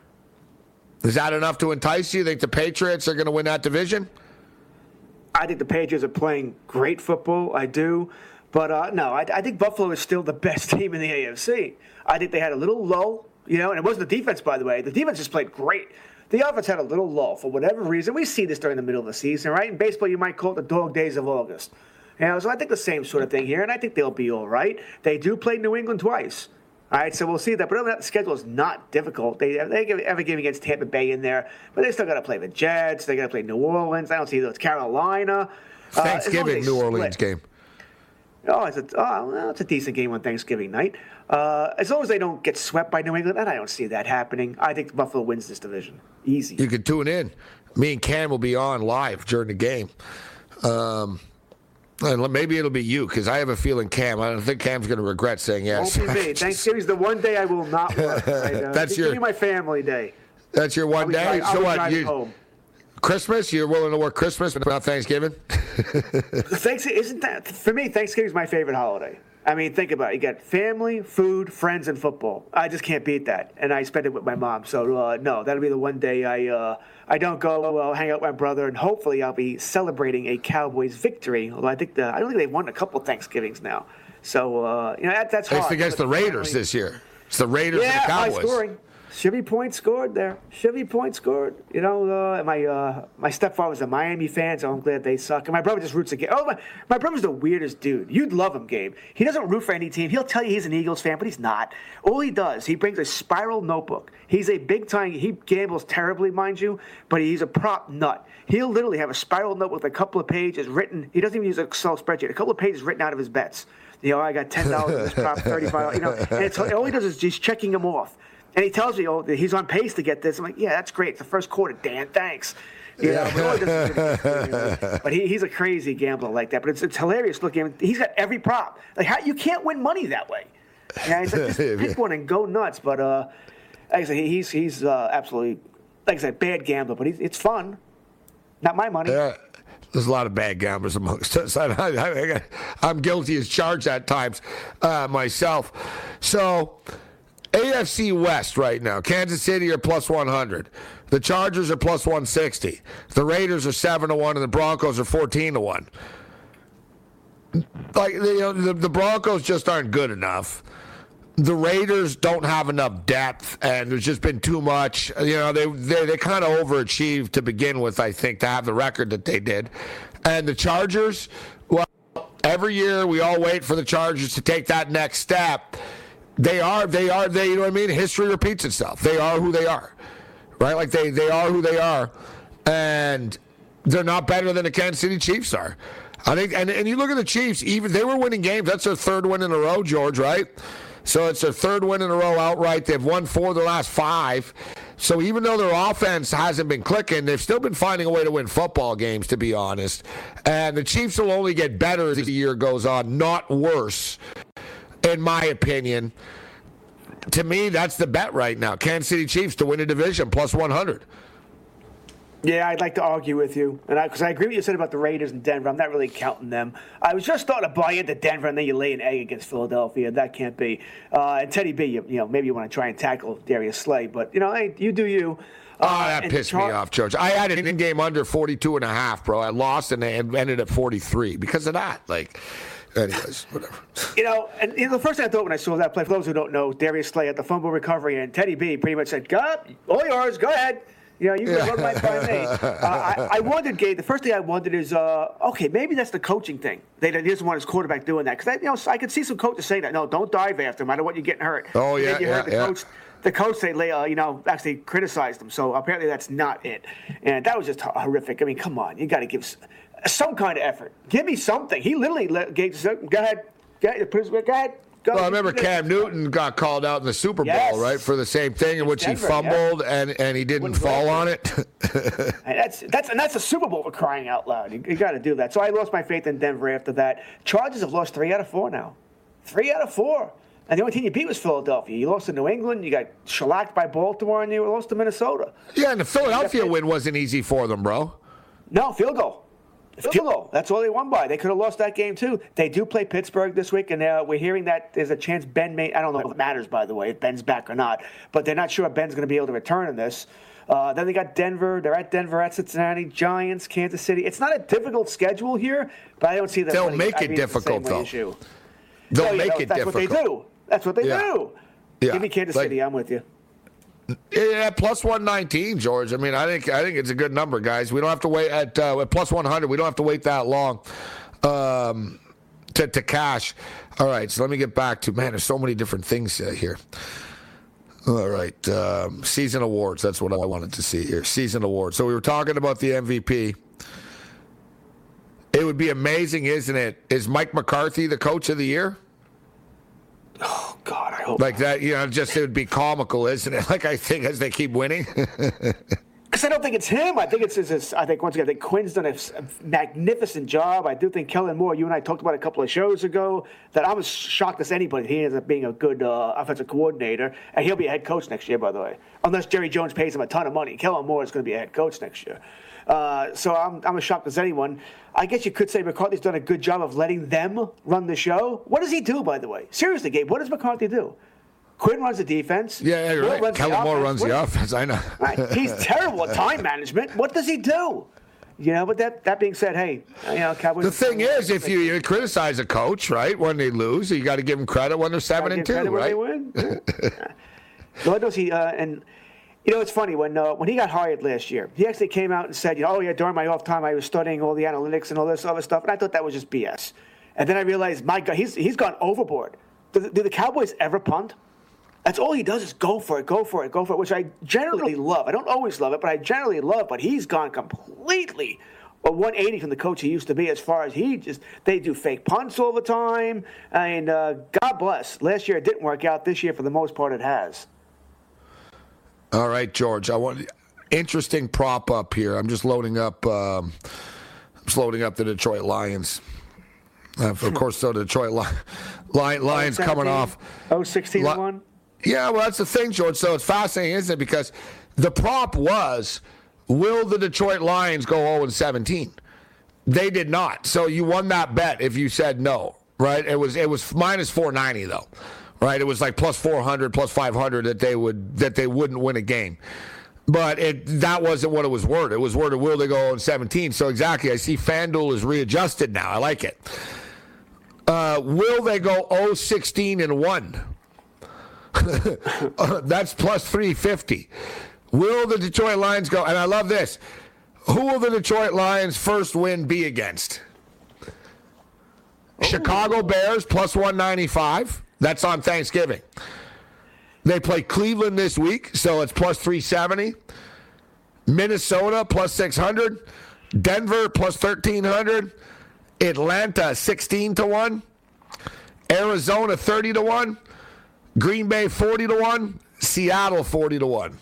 Is that enough to entice you? You think the Patriots are going to win that division? I think the Patriots are playing great football. I do. But, uh, no, I, I think Buffalo is still the best team in the A F C. I think they had a little lull, you know, and it wasn't the defense, by the way. The defense just played great. The offense had a little lull for whatever reason. We see this during the middle of the season, right? In baseball, you might call it the dog days of August. You know, so I think the same sort of thing here, and I think they'll be all right. They do play New England twice. All right, so we'll see that. But other than that, the schedule is not difficult. They they have a game against Tampa Bay in there, but they still got to play the Jets. They got to play New Orleans. I don't see those Carolina. Thanksgiving uh, New Orleans game. Oh, it's a oh, well, it's a decent game on Thanksgiving night. Uh, as long as they don't get swept by New England, and I don't see that happening. I think Buffalo wins this division. Easy. You can tune in. Me and Cam will be on live during the game. Um, and maybe it'll be you, because I have a feeling Cam. I don't think Cam's going to regret saying yes. Won't be me. Thanksgiving's the one day I will not work. Right? Uh, That's your. Give me my family day. That's your one day. I'll so be what? You, home. Christmas? You're willing to work Christmas, but not Thanksgiving? Thanksgiving isn't that for me? Thanksgiving's my favorite holiday. I mean, think about it. You got family, food, friends, and football. I just can't beat that. And I spend it with my mom. So, uh, no, that'll be the one day I uh, I don't go. I'll hang out with my brother, and hopefully I'll be celebrating a Cowboys victory. Although I think the I don't think they've won a couple Thanksgivings now. So, uh, you know, that, that's hard. It's against the Raiders this year. It's the Raiders yeah, and the Cowboys. High scoring. Chevy Point scored there. Chevy Point scored. You know, uh, my uh, my stepfather's a Miami fan, so I'm glad they suck. And my brother just roots against. Oh, my, my brother's the weirdest dude. You'd love him, Gabe. He doesn't root for any team. He'll tell you he's an Eagles fan, but he's not. All he does, he brings a spiral notebook. He's a big time. He gambles terribly, mind you, but he's a prop nut. He'll literally have a spiral notebook with a couple of pages written. He doesn't even use an Excel spreadsheet. A couple of pages written out of his bets. You know, I got ten dollars in this prop, thirty-five dollars. You know, and it's, all he does is just checking them off. And he tells me, oh, he's on pace to get this. I'm like, yeah, that's great. It's the first quarter, Dan. Thanks. You know, but, really but he, he's a crazy gambler like that. But it's, it's hilarious looking. He's got every prop. Like, how, you can't win money that way. Yeah, he's like, just pick one and go nuts. But uh, like I said, he's he's uh, absolutely, like I said, bad gambler. But he's, it's fun. Not my money. Yeah. There's a lot of bad gamblers amongst us. I, I, I, I'm guilty as charged at times uh, myself. So, A F C West right now. Kansas City are plus one hundred. The Chargers are plus one sixty. The Raiders are seven to one, and the Broncos are fourteen to one. Like, you know, the, the Broncos just aren't good enough. The Raiders don't have enough depth, and there's just been too much. You know, they they, they kind of overachieved to begin with, I think, to have the record that they did. And the Chargers, well, every year we all wait for the Chargers to take that next step. They are, they are, they, you know what I mean? History repeats itself. They are who they are, right? Like, they, they are who they are, and they're not better than the Kansas City Chiefs are. I think, and, and you look at the Chiefs, even they were winning games. That's their third win in a row, George, right? So it's their third win in a row outright. They've won four of their last five. So even though their offense hasn't been clicking, they've still been finding a way to win football games, to be honest. And the Chiefs will only get better as the year goes on, not worse, in my opinion. To me, that's the bet right now. Kansas City Chiefs to win a division, plus one hundred. Yeah, I'd like to argue with you, and because I, I agree with what you said about the Raiders and Denver. I'm not really counting them. I was just starting to buy into Denver, and then you lay an egg against Philadelphia. That can't be. Uh, and Teddy B, you, you know, maybe you want to try and tackle Darius Slay, but you know, hey, you do you. Uh, oh, that pissed Char- me off, George. I had an in-game under forty-two and a half, bro. I lost, and they ended at forty-three because of that. Like. Anyways, whatever. You know, and you know, the first thing I thought when I saw that play, for those who don't know, Darius Slay at the fumble recovery, and Teddy B pretty much said, "Go, all yours, go ahead." You know, you can run right by me. Uh, I, I wondered, Gabe, the first thing I wondered is, uh, okay, maybe that's the coaching thing. They, he doesn't want his quarterback doing that. Because, you know, I could see some coaches saying that, no, don't dive after him. I don't want you getting hurt. Oh, yeah, you yeah, heard the yeah. coach, the coach say, uh, you know, actually criticized him. So apparently that's not it. And that was just horrific. I mean, come on. You got to give some kind of effort. Give me something. He literally let Gabe say, go ahead. Go ahead. Go ahead. Go. Well, I remember Cam Newton got called out in the Super Bowl, yes. right, for the same thing in which Denver, he fumbled yeah. and, and he didn't fall on it. and that's that's and that's a Super Bowl for crying out loud. You, you got to do that. So I lost my faith in Denver after that. Chargers have lost three out of four now. Three out of four. And the only team you beat was Philadelphia. You lost to New England. You got shellacked by Baltimore, and you lost to Minnesota. Yeah, and the Philadelphia win wasn't easy for them, bro. No, field goal. Field goal. That's all they won by. They could have lost that game, too. They do play Pittsburgh this week, and uh, we're hearing that there's a chance Ben may – I don't know if it matters, by the way, if Ben's back or not. But they're not sure if Ben's going to be able to return in this. Uh, then they got Denver. They're at Denver, at Cincinnati, Giants, Kansas City. It's not a difficult schedule here, but I don't see that. They'll winning, make it I mean, difficult, the though. Issue. They'll so, make know, it that's difficult. That's what they do. That's what they yeah. do. Yeah. Give me Kansas like, City. I'm with you. Yeah, plus one nineteen, George. I mean, I think I think it's a good number, guys. We don't have to wait at, uh, at plus one hundred. We don't have to wait that long um, to, to cash. All right, so let me get back to, man, there's so many different things uh, here. All right, um, season awards. That's what I wanted to see here. Season awards. So we were talking about the M V P. It would be amazing, isn't it? Is Mike McCarthy the coach of the year? Oh, God, I hope Like that, you know, just it would be comical, isn't it? Like I think as they keep winning. Because I don't think it's him. I think it's his, his. I think once again, I think Quinn's done a, a magnificent job. I do think Kellen Moore. You and I talked about it a couple of shows ago. That I was shocked as anybody. He ends up being a good uh, offensive coordinator, and he'll be a head coach next year. By the way, unless Jerry Jones pays him a ton of money, Kellen Moore is going to be a head coach next year. Uh, so I'm I'm as shocked as anyone. I guess you could say McCarthy's done a good job of letting them run the show. What does he do, by the way? Seriously, Gabe, what does McCarthy do? Quinn runs the defense. Yeah, yeah, right. Kellen Moore runs the offense. I know. Right. He's terrible at time management. What does he do? You know, but that, that being said, hey, you know, Cowboys. The thing is, if you, you criticize a coach, right, when they lose, you got to give them credit when they're seven and two, right? When they win. Lord knows he uh, and you know it's funny when uh, when he got hired last year, he actually came out and said, you know, oh yeah, during my off time I was studying all the analytics and all this other stuff, and I thought that was just B S. And then I realized, my God, he's he's gone overboard. Do the, do the Cowboys ever punt? That's all he does is go for it, go for it, go for it, which I generally love. I don't always love it, but I generally love. But he's gone completely a one eighty from the coach he used to be as far as he just, they do fake punts all the time. And uh, God bless. Last year it didn't work out. This year, for the most part, it has. All right, George. I want interesting prop up here. I'm just loading up. Um, I'm just loading up the Detroit Lions. Uh, of course, so the Detroit Lions, Lions coming off. Oh, sixteen to one. Yeah, well, that's the thing, George. So it's fascinating, isn't it? Because the prop was, will the Detroit Lions go oh and seventeen? They did not. So you won that bet if you said no, right? It was it was minus four ninety though, right? It was like plus four hundred, plus five hundred that they would that they wouldn't win a game. But it that wasn't what it was worth. It was worth, will they go oh and seventeen? So exactly, I see FanDuel is readjusted now. I like it. Uh, will they go oh sixteen and one? uh, that's plus three fifty. Will the Detroit Lions go? And I love this. Who will the Detroit Lions' first win be against? Oh. Chicago Bears plus one ninety-five. That's on Thanksgiving. They play Cleveland this week, so it's plus three seventy. Minnesota plus six hundred. Denver plus thirteen hundred. Atlanta sixteen to one. Arizona thirty to one. Green Bay forty to one. Seattle forty to one.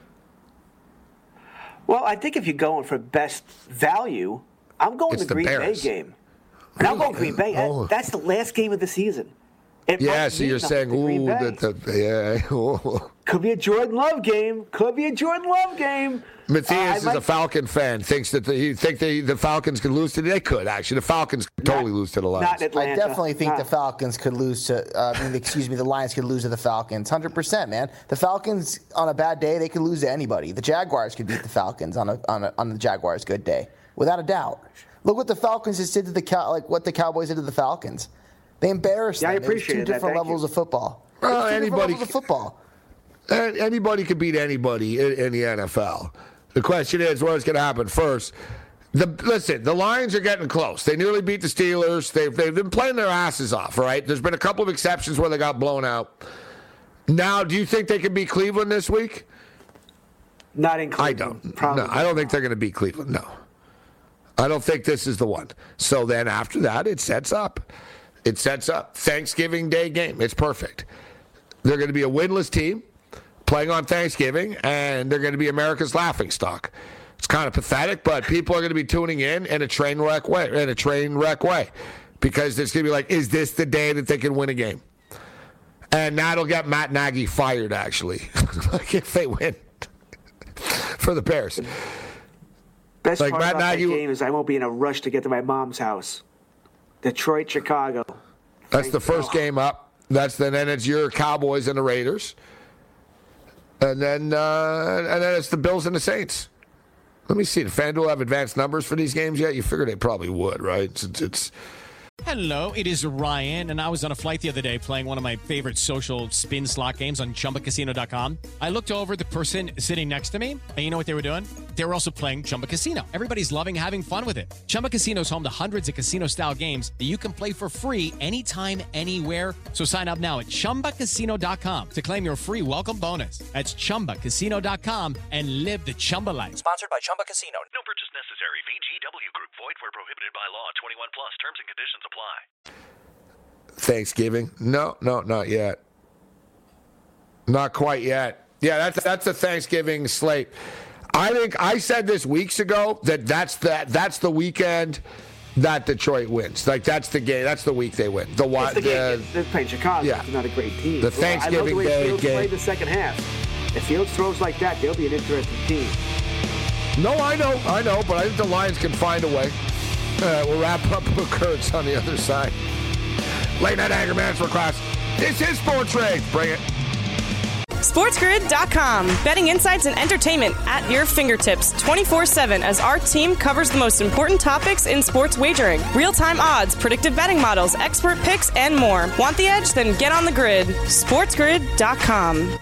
Well, I think if you're going for best value, I'm going it's the Green Bears. Bay game. And I'm going Green Bay. Oh. That's the last game of the season. It yeah, so you're saying, ooh, the, the, yeah. Ooh. Could be a Jordan Love game. Could be a Jordan Love game. Matthias uh, is like, a Falcon fan. Thinks that the, you think the, the Falcons could lose today. They could actually. The Falcons could not, totally lose to the Lions. Not Atlanta. I definitely think not. the Falcons could lose to. Uh, I mean, excuse me, the Lions could lose to the Falcons. one hundred percent, man. The Falcons on a bad day, they could lose to anybody. The Jaguars could beat the Falcons on a on a, on the Jaguars' good day, without a doubt. Look what the Falcons just did to the Cow- like what the Cowboys did to the Falcons. They embarrassed yeah, them. I appreciate it was two different that. levels you. of football. Well, two anybody levels of football. Anybody could beat anybody in, in the N F L. The question is, what's going to happen first? The, listen, the Lions are getting close. They nearly beat the Steelers. They've, they've been playing their asses off, right? There's been a couple of exceptions where they got blown out. Now, do you think they can beat Cleveland this week? Not in Cleveland. I don't. Probably. No, I don't think they're going to beat Cleveland, no. I don't think this is the one. So then after that, it sets up. It sets up. Thanksgiving Day game. It's perfect. They're going to be a winless team playing on Thanksgiving, and they're going to be America's laughingstock. It's kind of pathetic, but people are going to be tuning in in a train wreck way, in a train wreck way, because it's going to be like, is this the day that they can win a game? And that'll get Matt Nagy fired, actually, like if they win for the Bears. Best like part Matt about Nagy, that game is I won't be in a rush to get to my mom's house. Detroit, Chicago. That's the first game up. That's the, then it's your Cowboys and the Raiders. And then uh, and then it's the Bills and the Saints. Let me see. Did FanDuel have advanced numbers for these games yet? You figure they probably would, right? It's, it's Hello, it is Ryan, and I was on a flight the other day playing one of my favorite social spin slot games on Chumba Casino dot com. I looked over at the person sitting next to me, and you know what they were doing? They were also playing Chumba Casino. Everybody's loving having fun with it. Chumba Casino is home to hundreds of casino-style games that you can play for free anytime, anywhere. So sign up now at Chumba Casino dot com to claim your free welcome bonus. That's Chumba Casino dot com and live the Chumba life. Sponsored by Chumba Casino. No purchase necessary. V G W Group. Void where prohibited by law. twenty-one plus. Terms and conditions apply. Thanksgiving? No, no, not yet. Not quite yet. Yeah, that's that's a Thanksgiving slate. I think I said this weeks ago that that's the, that's the weekend that Detroit wins. Like, that's the game. That's the week they win. The what? The game. They're playing Chicago. Yeah. It's not a great team. The Thanksgiving well, I love the way Day Fields game. Played the second half. If Fields throws like that, they'll be an interesting team. No, I know, I know, but I think the Lions can find a way. Uh, we'll wrap up with Kurtz on the other side. Late night anger management class. This is Sports Rage. Bring it. SportsGrid dot com. Betting insights and entertainment at your fingertips twenty-four seven as our team covers the most important topics in sports wagering. Real-time odds, predictive betting models, expert picks, and more. Want the edge? Then get on the grid. SportsGrid dot com.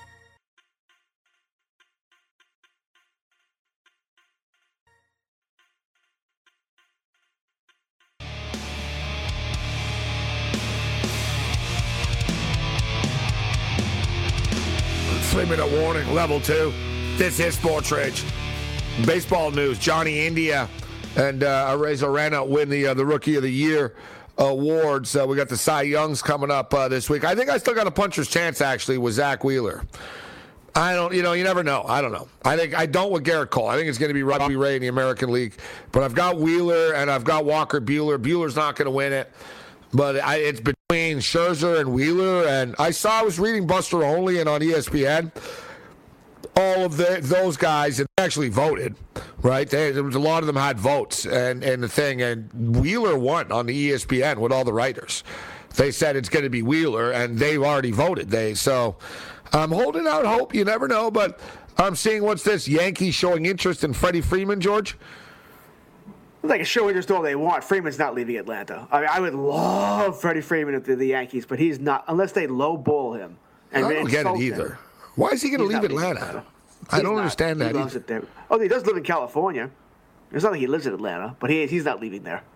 Three-minute warning, level two. This is Sports Rage. Baseball news, Johnny India and uh, Arez Arena win the uh, the Rookie of the Year awards. Uh, we got the Cy Youngs coming up uh, this week. I think I still got a puncher's chance, actually, with Zach Wheeler. I don't, you know, you never know. I don't know. I think I don't with Garrett Cole. I think it's going to be Robbie Ray in the American League. But I've got Wheeler and I've got Walker Buehler. Buehler's not going to win it. But I, it's between Scherzer and Wheeler. And I saw, I was reading Buster Olney and on E S P N. All of the, those guys and actually voted, right? They, there was a lot of them had votes and, and the thing. And Wheeler won on the E S P N with all the writers. They said it's going to be Wheeler, and they've already voted. They So I'm holding out hope. You never know. But I'm seeing what's this? Yankees showing interest in Freddie Freeman, George? They can show interest all they want. Freeman's not leaving Atlanta. I mean, I would love Freddie Freeman if they're the Yankees, but he's not, unless they lowball him. And I don't get it either. Him. Why is he going to leave Atlanta? Atlanta? I don't not. understand he that. He loves it there. Oh, he does live in California. It's not like he lives in Atlanta, but he he's not leaving there.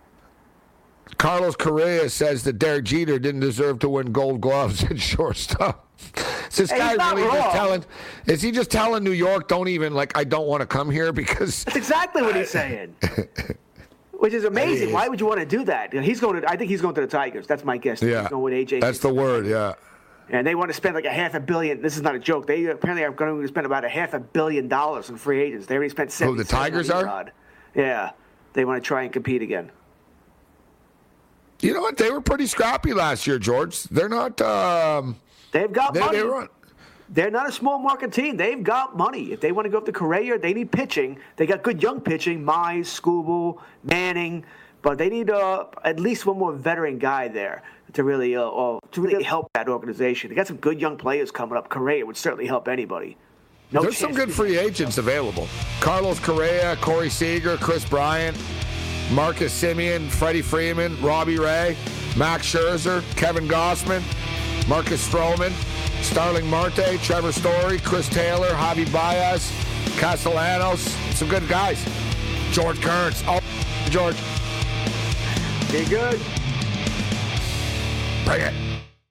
Carlos Correa says that Derek Jeter didn't deserve to win Gold Gloves at shortstop. Is this hey, guy really just telling? Is he just telling New York, don't even like? I don't want to come here because. That's exactly what he's saying. Which is amazing. Is. Why would you want to do that? He's going to. I think he's going to the Tigers. That's my guess. Yeah. He's going with A J. That's the word. Yeah. And they want to spend like a half a billion. This is not a joke. They apparently are going to spend about a half a billion dollars on free agents. They already spent seventy. Who, the Tigers are? Odd. Yeah. They want to try and compete again. You know what? They were pretty scrappy last year, George. They're not. Um, They've got they, money. They run. They're not a small market team. They've got money. If they want to go up to Correa, they need pitching. They got good young pitching, Mize, Skubal, Manning, but they need uh, at least one more veteran guy there to really uh, uh, to really help that organization. They got some good young players coming up. Correa would certainly help anybody. No There's some good free agents available. Carlos Correa, Corey Seager, Chris Bryant, Marcus Semien, Freddie Freeman, Robbie Ray, Max Scherzer, Kevin Gossman, Marcus Stroman, Starling Marte, Trevor Story, Chris Taylor, Javi Baez, Castellanos, some good guys. George Kearns. Oh, George. Be good. Bring it.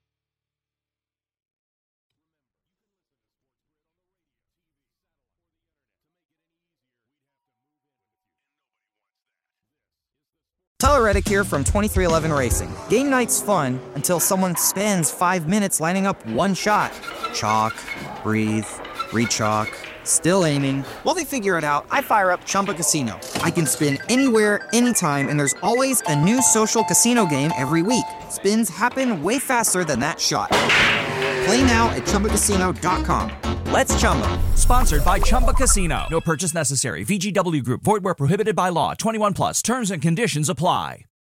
Tyler Reddick here from twenty-three eleven Racing. Game night's fun until someone spends five minutes lining up one shot. Chalk, breathe, re-chalk, still aiming. While they figure it out, I fire up Chumba Casino. I can spin anywhere, anytime, and there's always a new social casino game every week. Spins happen way faster than that shot. Play now at Chumba Casino dot com. Let's Chumba. Sponsored by Chumba Casino. No purchase necessary. V G W Group. Void where prohibited by law. twenty-one plus. Terms and conditions apply.